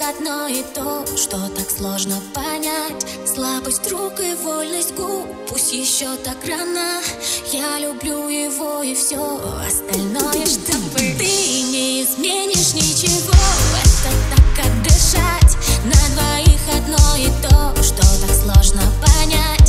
одно и то, что так сложно понять. Слабость рук и вольность губ, пусть еще так рано. Я люблю его и все остальное, что ты не изменишь ничего. Это так, как дышать. На двоих одно и то, что так сложно понять.